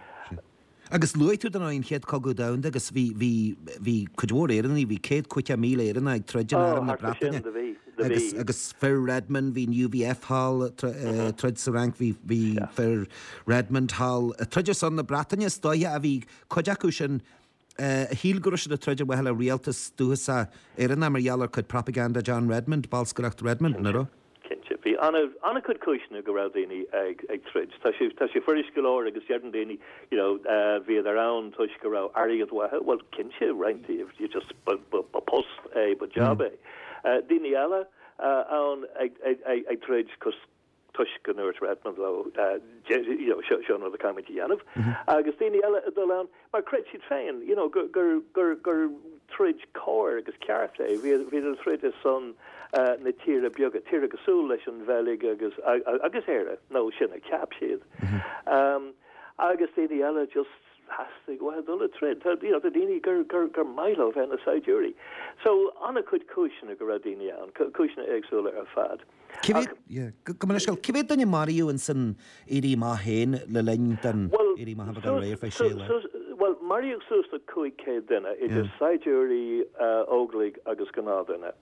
A: Agus luú den ein chéad cogu da agus bhí bhí bhí chudhór éanna bhí céad chuite mí éanna ag treidir ar na brataine agus agus fer Redmond hí U V F Hall treid sa rank hí hí fer Redmond Hall treidir san na brataine stoia a bhí coideachú sin híl go a treidir bhheil a rialtas dúsa éanna mar jalar chud propaganda John Redmond balscoireacht Redmond na ro.
F: Bhí anna anna chud cúisna go raibh daoine ag ag trid. Tá sé tá sé furis go leir agus dearan daoine, you know, bhíad around tuis go raibh airgad wathe, well cinse reintíh you just ba post é ba job é. Daoine eile ann ag ag ag trid cos tuis go nuirt Redmond lo you know sean the comedy Yanov agus daoine eile a dul ann mar cred siad féin, you know gur gur gur gur trid cóir agus ceart é bhí bhí trid is son Uh, na tíre bioga tíre goú leis an bheig agus agus éire nó sin a cap siad um, agus é eile just hastig wa dul a trid you know the dini gur gur gur milo en a saidúri so anna chud cúisina go radine an cúisina éagsúla ar fad.
A: Cibé danne Mario an san éí má héin le lein den éí má ha an réir fé séle.
F: Well, Mario susta cuaig cé duine it is saidúri óglaigh agus gná duine.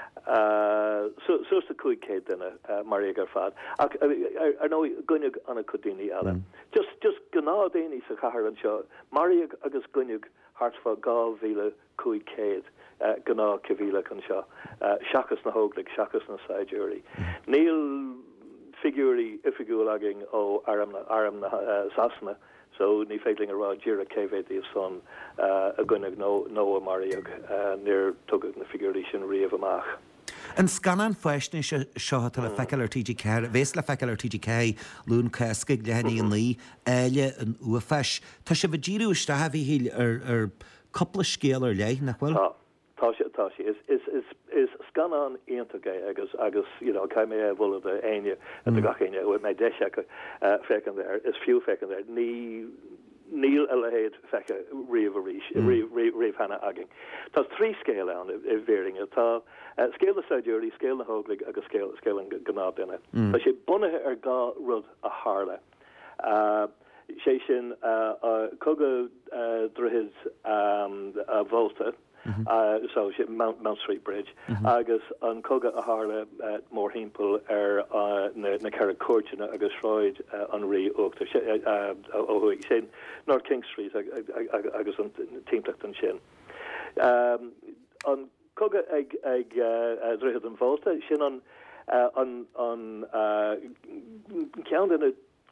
F: Susta cuaig cé duine Mario gur fad. Ar nó gunneag anna chudíine eile. Just just gná daoine sa chahar an seo. Mario agus gunneag hartfa gá bhíle cuaig céad gná cihíle an seo. Seachas na hóglaigh, seachas na saidúri. Níl figúri ifigúlagging ó aram na aram na sasna. So ní féitling ará ddíra céhhéí son a gunneag nó nó a Mariaag níor tugad na figurí sin riamh amach.
A: An scanan feisne seo le feiceir T G K, bhés le feiceir T G K lún cescaig le hení an lí eile an uafeis. Tá sé bhdíú stahí híl ar ar coppla scéalar le nachhfuil?
F: Tá sé tá sé is is is is scanan íontagé agus agus you know cai mé bhla a aine a gachéine bhfuil mé deise fecin there is fiú fecin there ní níl a lehéad fecha riamh a ríis riamh hena agin. Tá trí scéal an i bhéring tá scéal na saidúri, scéal na hóglaigh agus scéal scéal an gná duine. Tá sé bunathe ar gá rud a hála. sé sin cogad druhid a bhóta Mm-hmm. Uh, so Mount Mount Street Bridge mm-hmm. agus an coga a hála uh, mór himple ar uh, na, na cara cuairteanna agus shroid uh, an rí óachta ó sin North King Street ag, ag, ag, agus an tímplecht an sin. Um, an coga ag ag uh, druhid an bhóta sin an uh, an an uh, cean in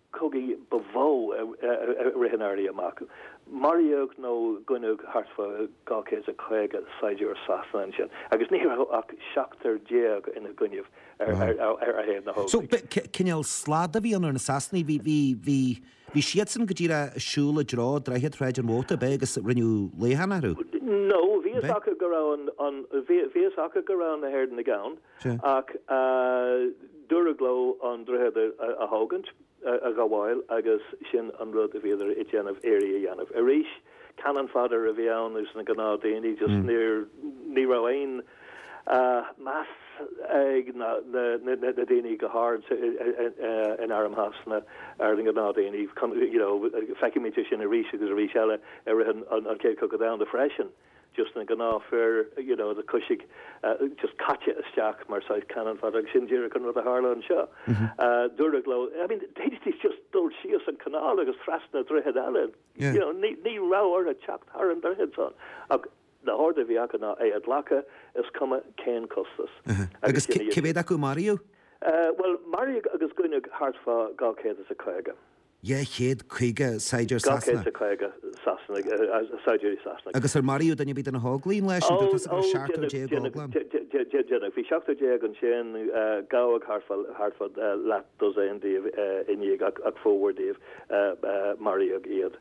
F: cogi bavo rihan early amach. Mariog no gunug hartfa gawkes a clega Saidjur Saslan sin. Agus ní ach seachtar diag in a gunniv ar a head na hog.
A: So cinneal slád a bhí an ar na Sasnaí hí hí hí hí siad san go dtíra siúla drá dreithe treid an móta be agus rinneú léhanarú.
F: No, bhí acha go raibh an bhí acha go raibh na hair na gown ach dúragló an drehead a hagant a gabháil agus sin an rud a bhéidir i dhéanamh éirí a dhéanamh. A réis canan fadar a bhí ann is na gná daoine just níor ní ra aon más ag na daoine go hard in airmhasna ar an gná daoine feicimíte sin a réis agus a réis eile ar an céad go down de freisin. Just na gná fair, you know, the cushig, uh, just catcha a stack, mar size cannon fadag sinjira can rudda harla and sha. Duraglo, I mean, it's just dul shias and canal agus frasna drehed allen. You know, ni ni row or a chapped har and their heads on. The horde viakana e adlaka is come Ken Custis.
A: Agus kiveda ku Mario?
F: Uh, well, Mario agus gunig hartfa galked as a clega.
A: Yeah, chéad chuige Saidjur Sasna.
F: Galked chuige Sasna, Saidjur Sasna.
A: Agus ar Mario dan bit an hoglín leis an dútas ar seachtar déag oglan.
F: Jenna, fi seachtar déag an sin gawag hartfad lat dos endíh inig ag fówardíh Mario iad.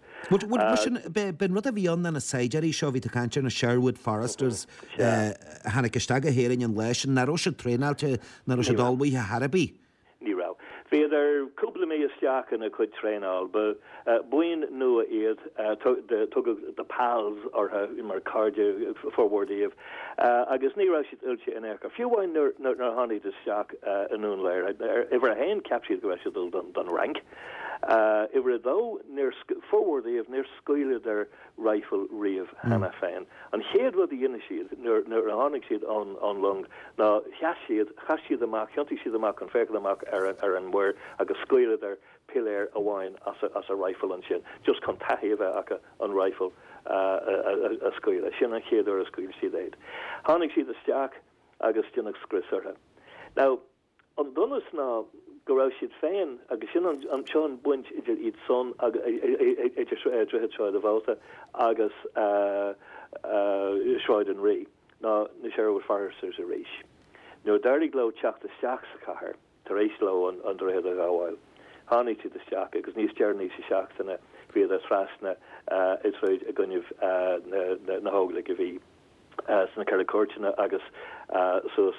A: Ben rud a bhí an na Saidjur seo bhí a cantir na Sherwood Foresters hanna isteaga héirin an leis na ro se trénalte na ro se dalbuí a Harabí.
F: Ní rá. Féidir cúpla mé isteach in a chud tréáil, but buin nua iad tugad the pals or mar cardia forwardíh agus ní ra siad uilte in airca. Fiúháin nar hánaí isteach anún léir. Iver a hain capsiad go siad don rank. Iver dó near forwardíh near scoile their rifle riamh hana féin. An chéad rud a dhéine siad nar hánig siad an lung. Ná cheasiad chasiad amach, cheantaí siad amach an féic amach ar an where agus scoile their pillar a wine as a, as a rifle and sin. Just con tahive aka on rifle uh, a, a, a scoile. Sin a chéadar a scoile siad éid. Hánig siad a steach agus sinach scrisertha. Now, an dunas ná go raibh siad féin agus sin an seán buint idir iad son idir drehead seáid a bhálta agus seáid an rí. Ná na Sherwood Foresters a réis. Nó dairlig lo teach the steach sa cahar. Taréis lo an drehead a gáháil. Hánig siad a steach agus níos dear níos i seachtainna fiad a thrasna is réid a gunniuh na hógla go bhí sna Carricurtina agus sos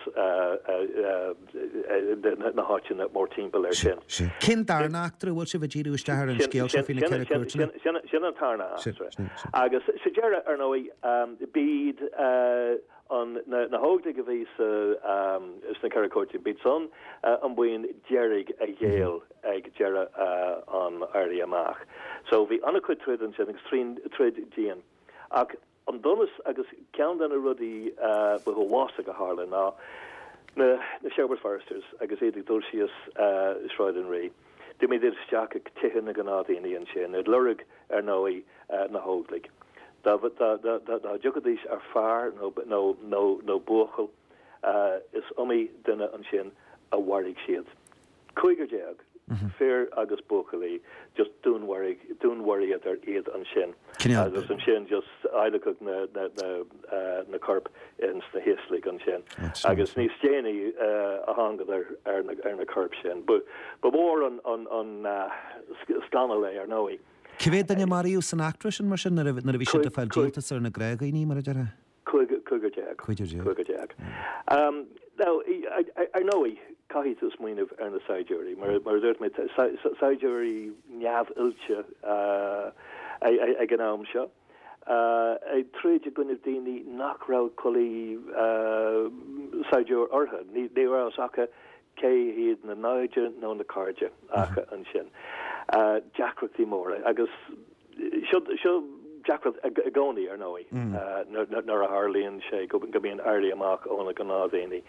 F: na háitina mór timppla ar sin.
A: Cin darnachtar bhfuil se bhdíú istear an scéal se fina Carricurtina?
F: Sin an tarna agus sa dearra ar nóí bíd an na hógla go bhí is na Carricurtina bíd son an buin dearrig a dhéal ag dearra an airí amach. So bhí anna chuid trid an sin agus trid dían. Ach an donas agus cean an a rudí bu go bhása go hála ná na Sherwood Foresters agus éidir dulsias sráid an rí. Du mé idir steach ag tihan na gnádaíon an sin, id lurig ar nóí na hóglaigh. Da jugadís ar fear nó buachal is umí duine an sin a warig siad. Cuigar deag, fear agus buachalí, just dún warig at ar iad an sin. Agus an sin just eilechug na na corp in na hiislig an sin. Agus níos déanaí a hangad ar na corp sin. But mór an scanalé ar nóí.
A: Cibé daine Mario san actris an mar sin na a bhí si a fáil díaltas ar na gréagaí ní mar a dearra?
F: Cuigar deag. Cuigar deag. Now, ar nóí caiithús muoineh ar na Saidjúirí, mar dúirt mé Saidjúirí neamh uilte ag an am seo. Ag tríd a gunnaigh daoine nach raibh colaí Saidjúir ortha. Ní rá acha cé iad na náide nó na carde acha an sin. Jackratí móra agus seo Jackrat a gcónaí ar nóí nar a Harlíonn sé go bíon airlí amach ónna go nádaoine.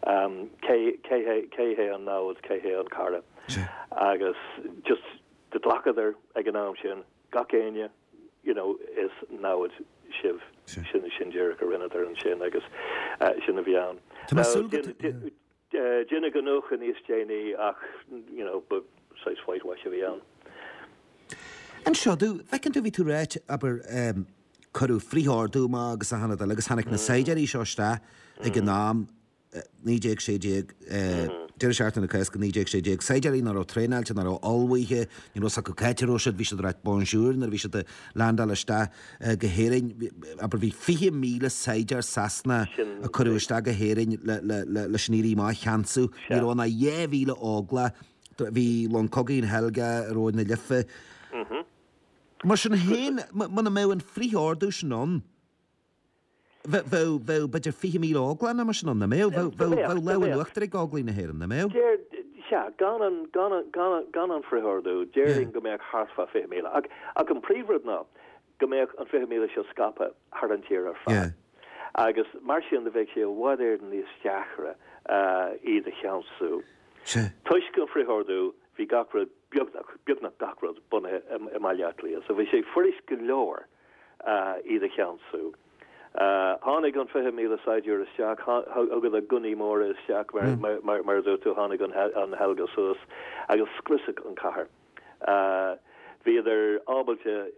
F: Céhé an nád céhé an cara. Agus just de dlachadar ag an am sin gacéine is nád sibh sin sin dearach a rinnetar an sin agus sin a bhíán. Jenna genoch in East Janie, ach, you know, but size whitewash of the
A: An seo dú fecinn tú bhí tú réit aber chuú fríthú má agus a hanna agus hanig na Saidirí seostá ag an nám nídé sé deir seartta na cais go nídé sé déag Saidirí nar ó tréáilte nar ó alhaíthe ní ros go caiiteróisiid bhí se réit bonjour nar bhí se de landalistá gohéirinn aber bhí fi míle Saidir sasna a chuúiste gohéirinn le sníí má cheanú ní róna dhéhíle ágla bhí lon cogín helga róid na lifa. Mar sin héin mana mé an fríáardú sin an bh beidir fi mí áglain mar sin an na mé bh lehan luachtar ag áglaí na héan na mé?
F: gan an fríáardú déirling go méid hartfa fi míle ag an príomhrad ná go méid an fi míle seo scapa har an tíar ar fa agus mar sin de bheith sé bhdéir an níos teachre iad a cheansú. Tuis go fríáardú hí gacrad beagnach dacrad bunne i maileatlia, so bhí sé furis go leor iad a cheansú. Hánig an fithe míle Saidir isteach agad a gunní mór isteach mar dú tú hánig an helga suas agus scrisach an cahar. Bhí idir ábalte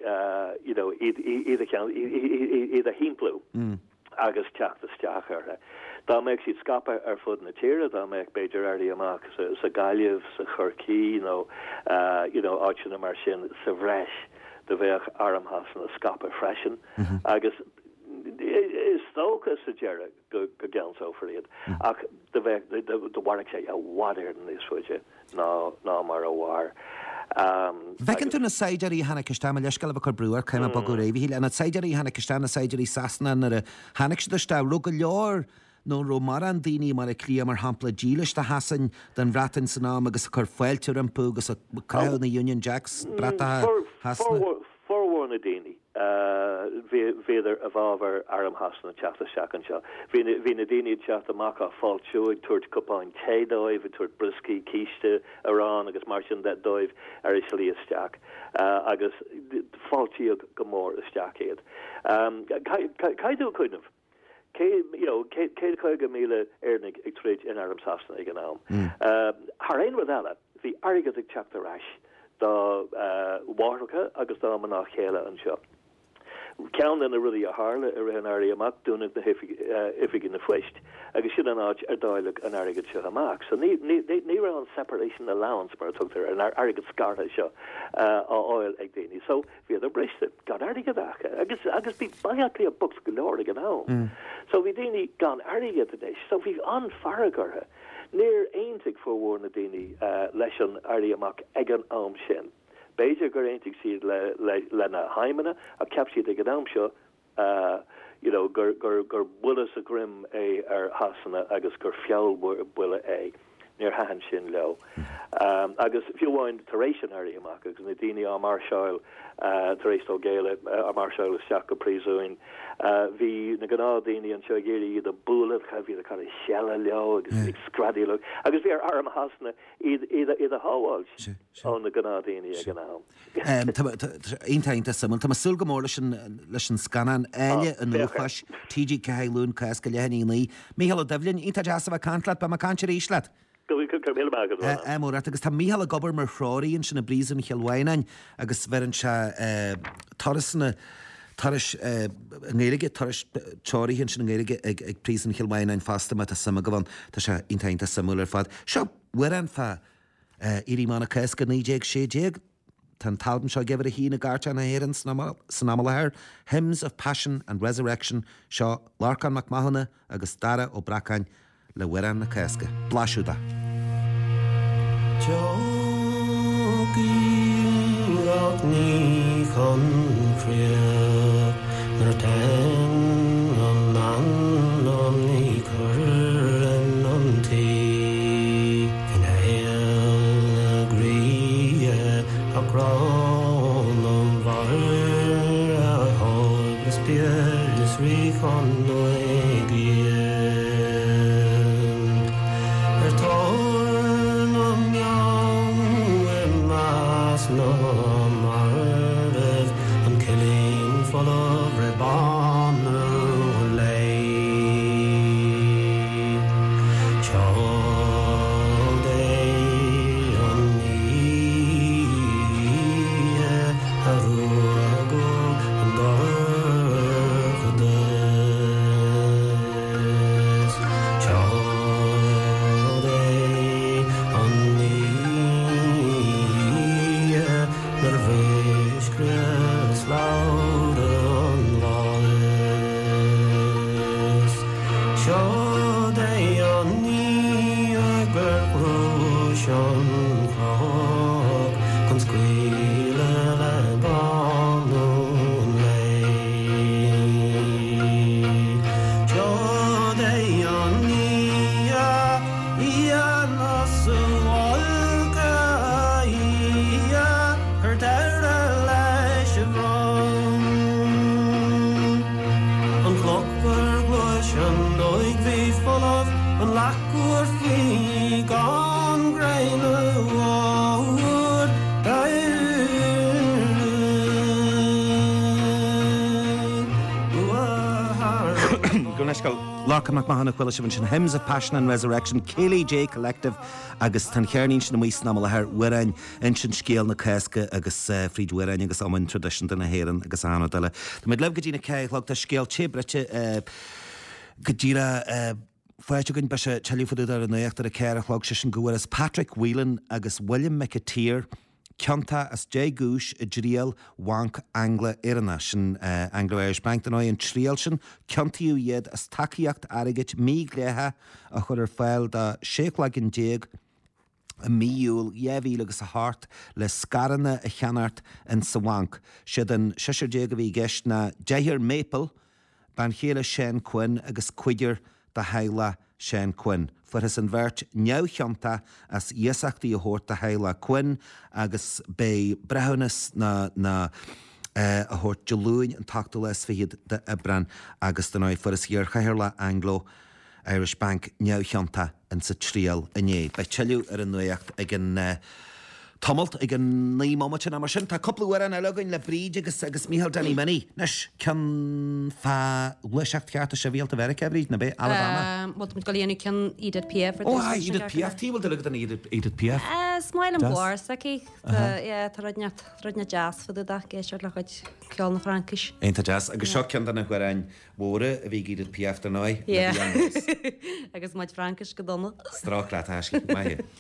F: iad a himplú agus teach isteach ar. Dá meid siad scapa ar fud na tíre, dá meid beidir airdaí amach sa gaiileh, sa chorcaí, nó áitina mar sin sa bhreis de bheith aramhas na scapa freisin. Agus is tócha sa deire go gan so fríad. Ach de bheith de bharig sé a bhhadir an níos fuide ná mar a bhhar.
A: Fecinn tú na Saidirí hanna cistá me leiscail bh chu breúir céime bag go réhhíil, a na Saidirí hanna cistá na Saidirí sasna nar a hanna de stá ru go leor nó ro mar an daoine mar a clí mar hampla dílis de hasan den bhreatain san ná agus a chur foiiltear an pú agus a cail na Union Jacks brata hasna.
F: Forhhar na daoine féidir a bhábhar arm hasna teachta seachan seo. Bhí na daoine teach amach a fáilteúig tuairt cupáin tédóibh tuairt briscí cíiste arán agus mar sin de dóibh ar is lí isteach agus fáiltííod go mór isteach iad. Caiidú chuinmh. Cé chuige míle airnig ag tríd in arm sasna ag an nám. Har éon rud eile, bhí airgad ag teachta rais dá bhharcha agus dá manach chéile an seo. Cean in a rudí a hála ar an airí amach dúna na ifigin na foiist, agus sin an áid ar dáileach an airgad seo amach. So ní ra an separation allowance mar tugtar an airgad scartha seo á áil ag daoine. So bhí a briste gan airgad acha, agus agus bhí baiachlí a books go leor ag an nám. So bhí daoine gan airgad a déis, so bhí an faragartha. Níor aontig fóhhar na daoine leis an airí amach ag an am sin. Beidir gur aontig siad le na haimena a ceap siad ag an am seo gur bulas a grim é ar hasanna agus gur fiall bula é níor hahan sin leo. Agus fiúháin taréis an airí amach agus na daoine á mar seáil taréis ó géile a mar seáil isteach go príosúin. Bhí na gná daoine an seo géirí iad a búlah cha bhí a chu seala leo agus ag scradíú agus bhí ar arm hasna iad a háháil ón na gná daoine ag an nám.
A: Iontainta samú, Tá sul go mór leis an scanan eile an nuachas T G Cahailún cas go lehanní lí. Míhall Dublin ínta deasa bh cantlaat ba mar cantir ísleat. Mór agus tá míhall a gobar mar chráíonn sin na brísan chealhhainain agus bheann se tarsanna taris ngéige taris teirihinn sin ngéige ag prísan chealhhainain fasta me a sama go bhain tá se intainta samúlar fad. Seo bhuiir an fa irí mána cais go nídéag sé déag tan talban seo gibhar a hí na gáte na héann san amalathir, Hymns of Passion and Resurrection seo Larcan McMahona agus Dara ó Bracain le bhuiir na caisce. Blaisiúda.
G: Ach ní chun chríoch nar tein an man an ní chur an an tí in éil a gríe a grán an bhar a hágus bíar is rí chun nó éigian ar tórn an meán i más nó Bonner lay, Charles.
A: Markham McMahon chuile sin sin Hymns of Passion and Resurrection, Kaylee J Collective agus tan chearnín sin na mís na ar Wirain in sin scéal na Cesca agus Fríd Wirain agus amhain tradition den na héan agus anna deile. Tá mid leh go dtí na céileach tá scéal tébrete go dtíra Fáilte gon be se teúfadú ar an nuachtar a céirichlog se sin gohfuil as Patrick Whelan agus William McAteer Ceanta as Jay Goosh a dríal Wank Angla Irana sin Anglo-Irish Bank den áon tríal sin ceantaíú iad as takeíocht airigit mí gléthe a chur ar fáil de séchlagin déag a míúil éhíle agus a hart le scaranna a cheanart in sa Wank. Siad an siir déag a bhí gceist na Deithir Maple ban chéile Shane Quinn agus cuidir da heile Shane Quinn. Furas an bhirt neamhcheanta as iasachtaí a thuirt da heile Quinn agus bé brehannas na, na uh, a thuirt deúin an tachta les fiad de Ibran agus den áid furas híor chair le Anglo-Irish Bank neamhcheanta in sa tríal iné. Bei teiliú ar an nuacht ag an uh, Tomalt ag an ní mámatin mar sin, tá coppla an legain le bríd agus agus míhall Danny Mini. Nes cean fa luiseacht cearta sé bhíalta Verica bríd na bé Alabama.
C: Wat moet galíana cean Edith P F.
A: Ó, ha, Edith P F, tíbal delegad an Edith P F.
C: Smail an bláir, saci. Tá rodne jazz fydda da, géisiir le chuid ceol na Frankis.
A: Einta jazz, agus seo cean dana chuirain mhóra a bhí Edith P F den áid.
C: Agus maid Frankis go donna.
A: Strach leat asci, mai hi.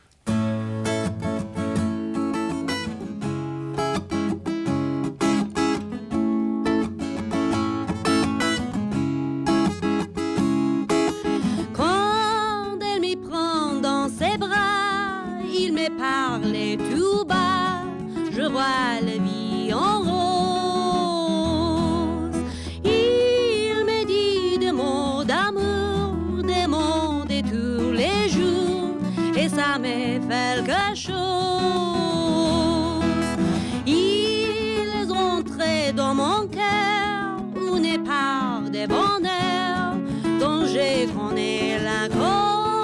E: Parler tout bas, je vois la vie en rose. Il me dit des mots d'amour, des mots de tous les jours, et ça me fait quelque chose. Il est entré dans mon cœur, une part de bonheur dont je connais la cause.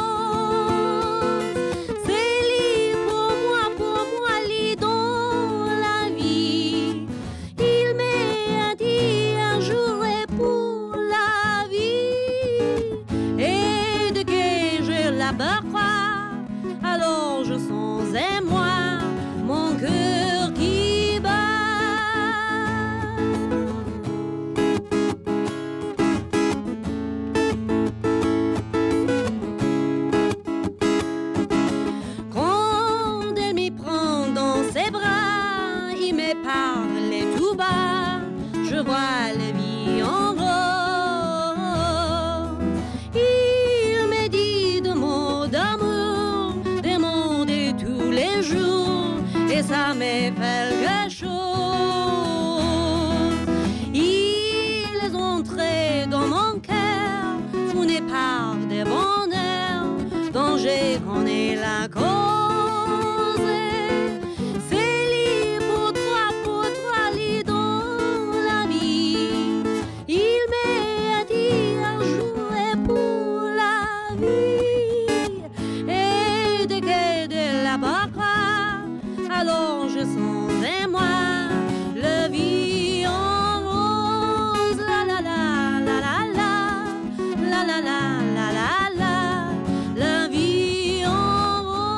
E: Alors je sens en moi mon cœur qui bat. Quand elle me prend dans ses bras, il me parle tout bas, je vois la vie en rose. Il me dit de mots d'amour, des mots de tous les jours, et ça me fait quelque chose. Il est entré dans mon cœur, une part de bonheur dont je connais la cause. C'est lui pour toi, pour toi, lui dans la vie. Il m'a dit un jour et pour la vie, et de que de la barra, alors je sens en moi le vie en rose. La la la la la la, la la la la la la, la vie en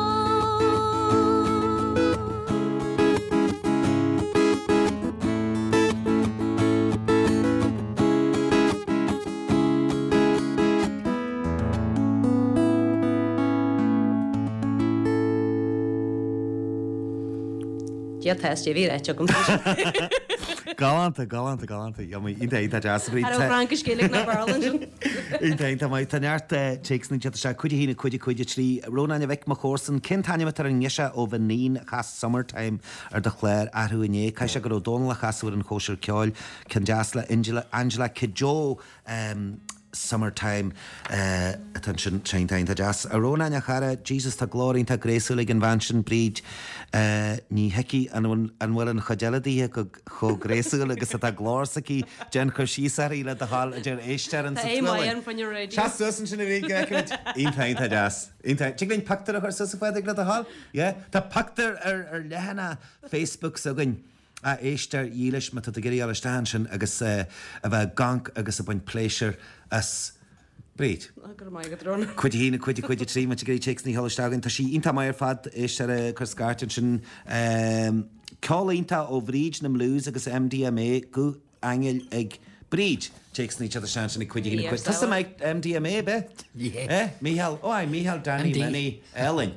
C: Ja, test je weer uit, kom.
A: Galanta, galanta, galanta. Ja, maar in de jazz bríd.
C: Har Frankis gélik na Barlin.
A: In de mai tanart takes na jata cuidi hína cuidi cuidi trí Róna na veic mar chósan cin taine tar an ngeisa ó bhanín chas summertime ar de chléir arhuiné caiise go Donal chasú an chóir ceáil cin jazz le Angela Angela Kidjo um summertime uh, attention chain time jazz Arona na chara Jesus ta glory ta grésulig an vansin bríd uh, ní heki an an wel an chadeladí go cho grésul agus ta glórsaki Jen Chusísari le de hall Jen Easter an
C: Hey my on from your radio.
A: Chas doesn't in the week in time ta jazz in time chicken pakter her sosified le de hall yeah ta pakter er er lehana Facebook so gun a éistear dílis me a géirí ar stan sin agus a bheith gang agus a bain pléisiir as Bríd.
C: gur mai go drona.
A: Cuid hína chuide chuide trí me gurí checks ní hallstegan tá sí inta maiar fad is ar chu scartin sin cálínta ó bhríd na mlús agus M D M A go angel ag bríd checks ní tead sean sin chuide hína chuid. Tá mé M D M A be? Eh? Míhall, ó Míhall Danny Manny Ellen.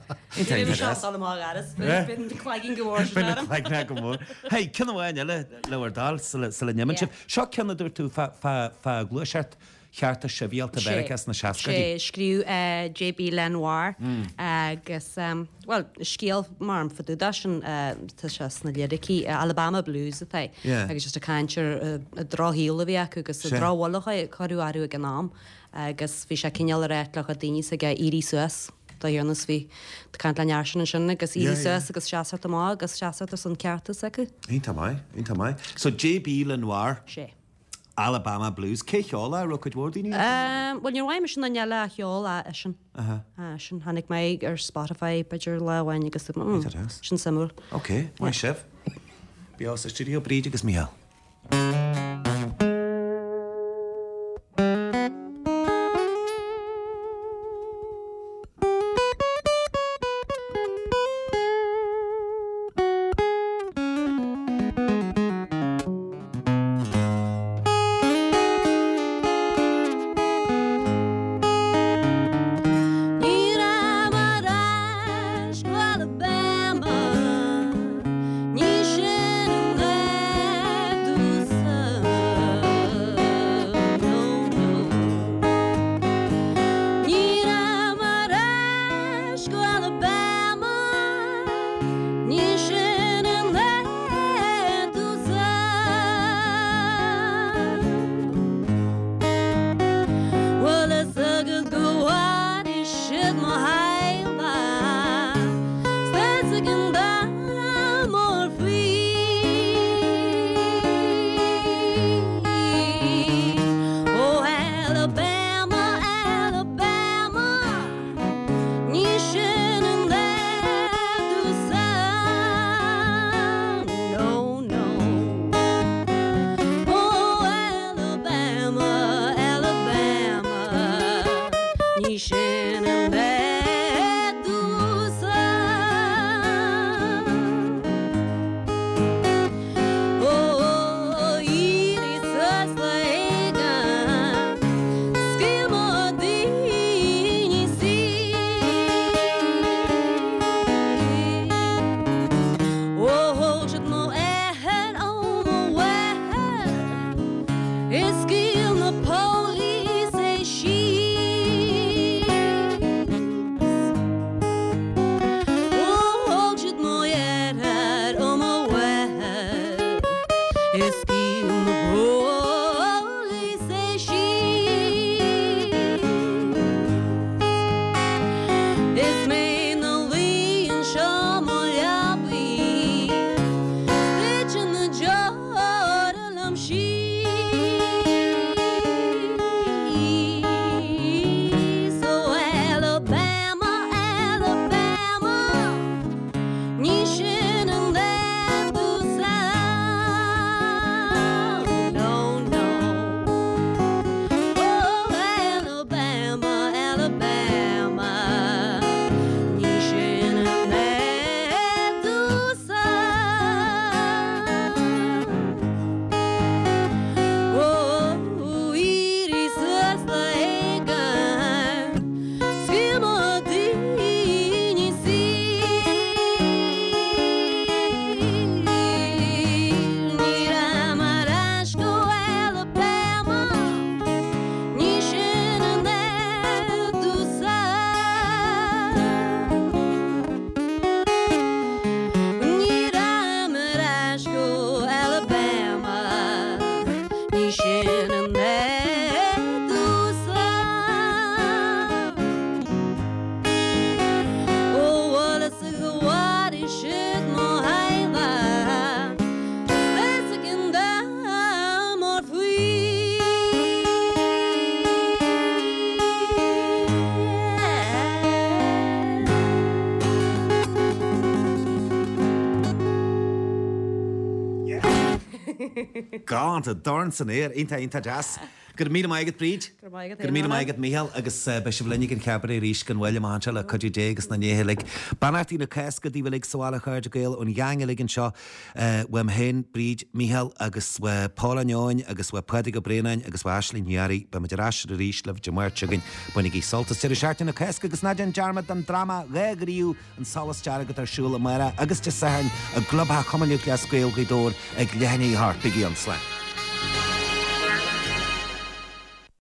A: Hei cinna bhhain eile leabhardal sa le nemanse. Seo cinna dúir tú fá glúiseart cheartta sibhialta Vericas na seacaí.
C: sé scríú J B Lenoir agus well scéal mar an faúda sin tá se na lyricí Alabama Blues atá agus just a caiintear a dráhíla bhí acu agus a dráhhacha choú airú ag an nám agus bhí sé cineal réitlach a daoine a g Irí Suas. Tá dhéannas bhí caiint le nearsin sinna agus Irí Suas agus seaart amá agus seaart san ceartas acu.
A: Ínta mai, ínta mai. So J B Lenoir.
C: sé.
A: Alabama Blues. Cé cheála ru chuid bhdaí?
C: Well níor bhaim sin na neala a cheála a sin. sin hanig méid ar Spotify beidir lehhain agus sin samú.
A: Ok, mai sibh. Bíá sa studio bríd agus Míhall. Gáanta dorn san éir inta inta jazz Gur mí maigad bríd
C: Gur maigad
A: Gur mí
C: Éireann.
A: maigad míhall agus be se bhlinnig an ceabar ríis gan bhfuil man se le chuidir dé agus na néhe le banartí na ceca dí bhfuil sála chuir gail ón gheanga ligin seo bhfuim hen bríd míhall agus Pálaneáin agus bh pudig go brénain agus bh Aislínearí be meidirrás a ríis le de muirtegin bunig í soltas tíir seaartta na ceca agus na an dearmad an drama régaríú an salas teara go tarsúla mara agus te sahan a globha communiú le scuil go dór ag lehannaí hart bigí an slein.